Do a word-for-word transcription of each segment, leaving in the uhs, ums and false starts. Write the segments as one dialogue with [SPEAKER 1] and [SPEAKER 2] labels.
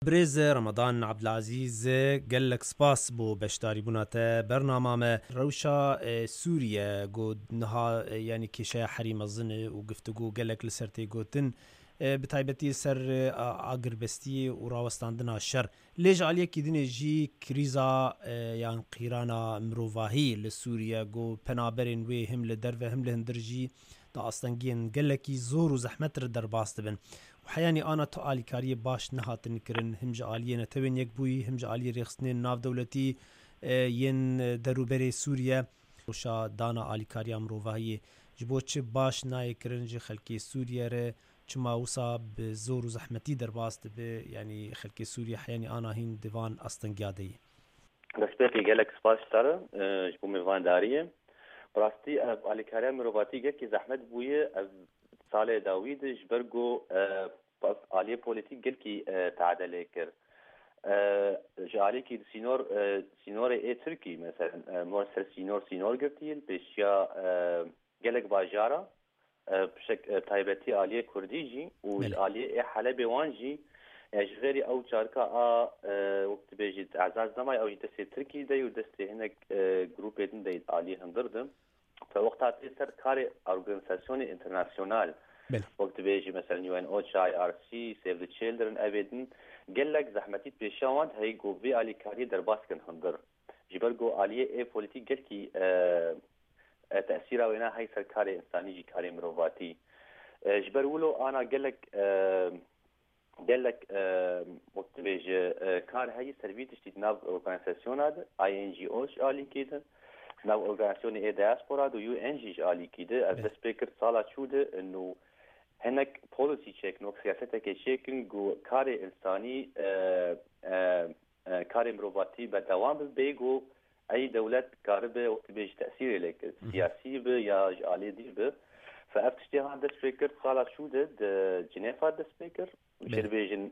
[SPEAKER 1] برێز ڕەمەدان عەبدولعەزیز gelek spas بۆ بەشداریبوونا te bernama me rewşa Sûriye got niha yanî kêşeya herî mezin û giftugû gelek li ser tê gotin bi taybetî ser agirvestiyê û rawestandina şer. Lê ji aliyekî dinê jî krîza yan qîrana mirovahî li Sûriye got penaberên wê him li derve him li hindir jî da astengiyên gelekî zor û zehmet re derbas dibin. حیانی آنا تو آلیکاری باش نهاتن کرن هم جا آلیه نتوین یک بوی هم جا آلیه ریخستنین ناف دولتی ین دروبر سوریه وشا دانا آلیکاری امروواهی جبو چه باش نای کرن جی خلکی سوریه ره چما وصا بزور و زحمتی در باست به یعنی خلکی سوریه حیانی آنا هین دیوان استنگیاده
[SPEAKER 2] دەستپێکی gelek سپاس داره جبو میوان داریه براستی آلیکاری امروواتی گکی زحمت بویه ساله داوید جبرگو آلیه پولیتیک گلکی تعدله کرد جالی کی سینور سینور ای ترکی مثلا مرسل سینور سینور گرتیل بشیا گلک باجارا بشک تایبتی آلیه کردی جی و آلیه ای حلب وانجی اجغری او چارکا ا وقت بیجید اعزاز نمای او دست ترکی دی و دست هنگ گروپ دین دی آلیه هندردم فوقتها تيسر كاري اورجانيزاسيون انترناسيونال وقت بيجي مثلا يو ان اوتش اي ار سي سيف ذا تشيلدرن ابيدن قال لك زحمتي بيشاوند هي جو في الي كاري درباسكن هندر جبرجو الي اي بوليتيك قال كي تاثيره وينا هي سركاري انساني جي كاري مروفاتي جبرولو انا قال لك قال لك وقت بيجي كار هي سيرفيتش تناف اورجانيزاسيون هذا اي ان جي اوش الي كده ناو اورجانيزاسيون اي دياسبورا دو يو ان جي الي كده از سبيكر صاله شوده انه هناك بوليسي تشيك نو سياستك تشيكن جو كاري انساني كاري مروفاتي بدوام بيجو اي دوله كاربه وقت بيجي تاثير لك سياسي به يا جالي دي به فافتشتي هذا سبيكر صاله شوده جنيفا ده سبيكر مشير بيجن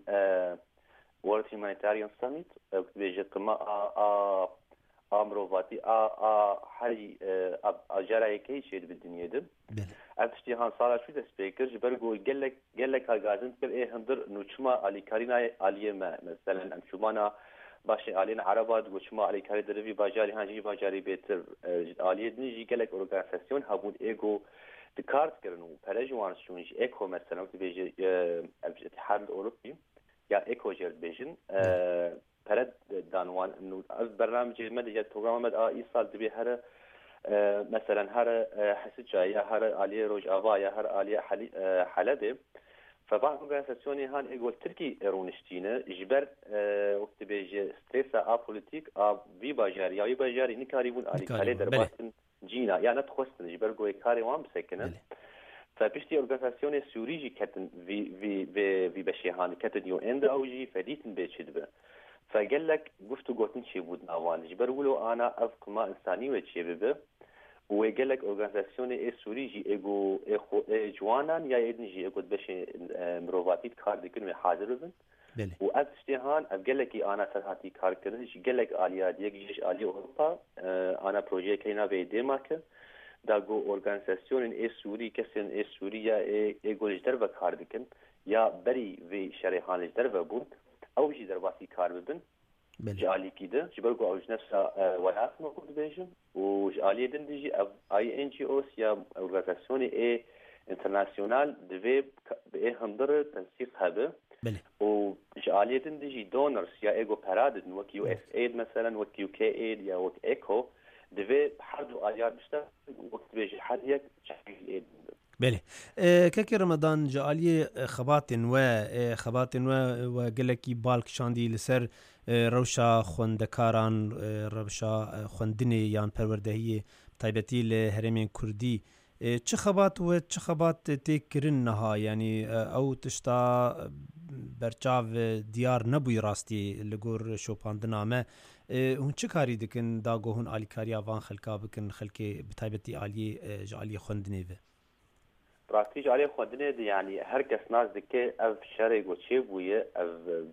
[SPEAKER 2] وورد هيومانيتاريان ساميت وقت بيجي قمه ا امروواتی ا ا حری اجرای کی شید بالدنيا ده اتشتي هان صار شو ده سبيكر جبرجو قال لك قال لك غازن تقول ايه هندر انه شما علي كارينا علي مثلا ام شمانا باش علينا عربات وشما علي كاري دربي باجاري هانجي باجاري بيتر علي نيجي قال لك اورجانيزاسيون هابون ايجو دكارت كرنو برجوان شونج ايكو مثلا بيجي الاتحاد الاوروبي يا ايكو جير بيجن پرد دانوان انه از برنامج مدیجات پروگرام مد ای سال دبی هر مثلا هر حسد جایا هر علی روج آوایا هر علی حلبه فبعض اورجانيزاسيوني هان ايجول تركي رونشتينه جبر وقت بيجي ستريسا ا بوليتيك ا في باجاري يا باجاري نكاريبون علي كالي درباتن جينا يعني تخصن جبر جوي كاري وام سكنه فبشتي اورجانيزاسيوني سوريجي كتن في في في في بشي هان كتن يو اند او جي فديتن بيتشدبه فقال لك قفتو قوتن شي بود ناوان جبر ولو انا افق ما انساني وشي ببه وقال لك اورجانيزاسيون اي سوريجي ايجو اخو جوانان يا ادنجي ايجو بشي مروفاتي كار دكن حاضر بن واتشتهان قال لك انا سرهاتي كار كرنش قال لك اليا ديك جيش الي اوروبا انا بروجي كاينا في ديماك داغو اورجانيزاسيون اي سوري كسن اي سوريا ايجو جدربا كار دكن يا بري في شريحان جدربا بود او جي درباسي كار ببن جالي كده جبرجو او نفسها ولايات موجود بيجن وجالي دندجي اي ان جي اوس يا اورجانيزاسيون اي انترناسيونال دفي باي هندر تنسيق هذا وجالي دندجي دونرز يا ايجو باراد وك يو اس ايد مثلا وك يو كي ايد يا وك ايكو دفي حدو اليات بشتا وقت بيجي حد يك شكل ايد
[SPEAKER 1] بله كاكي رمضان جالي خباتن و خباتن و وقلكي بالك شاندي لسر روشا خوندكاران روشا خوندني يان پروردهي تايبتي لهرمين كردي چه خبات و چه خبات تكرن نها يعني او تشتا برچاو ديار نبوي راستي لگور شوپاندنا ما هون چه کاری دکن داگو هون آلی کاریا وان خلقا بکن خلقی بتايبتي آلی جالي خوندني و
[SPEAKER 2] براستيج عليه خدني يعني هر كس ناس دكه اف شرق وشيب ويا اف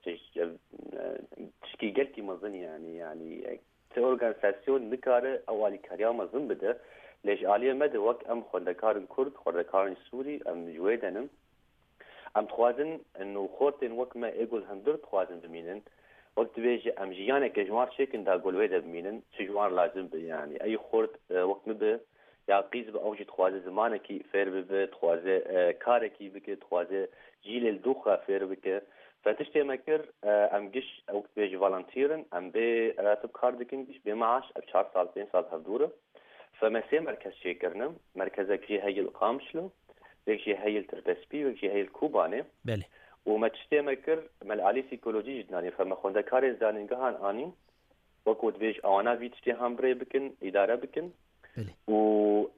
[SPEAKER 2] تشكي قلتي مظن يعني يعني اورجانيزاسيون نكاره اولي كاريا مظن بده ليش عليه مد وقت ام خندكار كرد خندكار سوري ام جويدنم ام خوازن انه خورتين وكما ايقول هندر خوازن بمينن وقت بيجي ام جيانا كجوار شيكن دا قولويدا بمينن شجوار لازم بي يعني اي خورت وقت مبه یا قیز به اوجی خوازه زمانه کی فیر به خوازه کاره کی بکه خوازه جیل الدوخه فیر بکه فتشتي مكر ام جش او بيجي فالنتيرن ام بي راتب كاردكن جش بمعاش اب چهار سال پنج سال هفدوره فمسي مركز شيكرنم مركزك جي هي القامشلو بيجي هي التربسبي بيجي هي الكوبانه
[SPEAKER 1] بله
[SPEAKER 2] وما تشتي مكر مال علي سيكولوجي جداني فما خوندا كاري زانينغهان اني وكود بيج اوانا فيتشتي همبري بكن اداره بكن
[SPEAKER 1] بله
[SPEAKER 2] و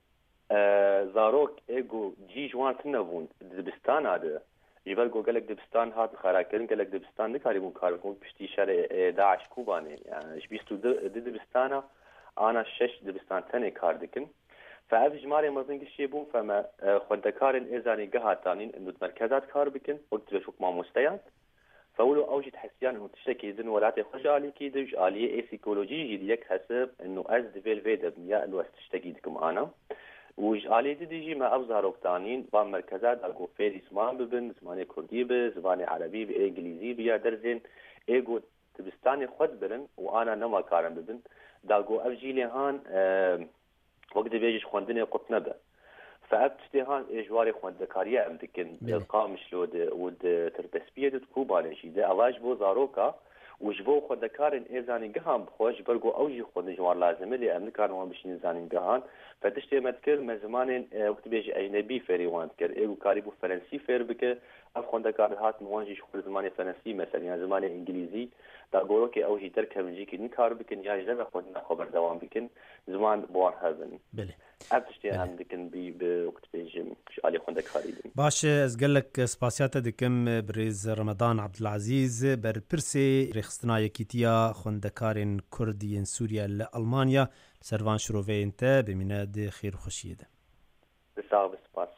[SPEAKER 2] زاروك ايجو جي جوان تنبون دبستان هذا جبال جو قالك دبستان هات خراكرن قالك دبستان نكاري مون كاركون بشتي شارع داعش كوباني يعني شبيستو دبستانا انا شش دبستان تاني كاردكن فاف جماري مزنق الشيبون فما خدكارن ايزاني قهاتانين انه مركزات كار بكن وقت بشوك ما مستيات فولو اوجد حسيان انه تشتكي دن ولاتي خجالي كي دج اليه اي سيكولوجي جديك حسب انه از ديفيل فيدا بنيا انه تشتكي دكم انا وج آلی دیجی ما ابزار وقتانین با مرکزات اگو فعلی زمان ببن زمان کردی به زمان عربی به انگلیزی بیا درزین ایگو تبستانی خود برن و آنا نما کارم ببن داگو افجیلی هان وقت بیجش خوندنی قطنه به فابتشتي هان اجواري خوندکاریه ام دکن القامش لود ود تربسبیه دت کوبانشی ده اواج بو زاروکا وجبو خدكارن ايزاني قهان بخوش برقو اوجي خود جوار لازمه لي امريكان وان بشين زانين قهان فتشتي متكر من زمان وقت بيجي اجنبي فيري وان تكر ايغو كاريبو فرنسي فير بك اف خدكار هات موانجي شغل زمان فرنسي مثلا يعني زمان انجليزي دا غوروكي اوجي تركب نجيكي نكار بكن يا جدا خدنا خبر دوام بكن زمان بوار هذن
[SPEAKER 1] بله
[SPEAKER 2] ابتشتي هم دكن بي بوقت بيجي مش علي خدكاري
[SPEAKER 1] باش از قالك سباسياتا دكم بريز رمضان عبد العزيز بربرسي رخصتنا يكيتيا خندكارين كرديين سوريا لألمانيا سرفان شروفي انت بمناد خير وخشيده
[SPEAKER 2] بساغ بسباس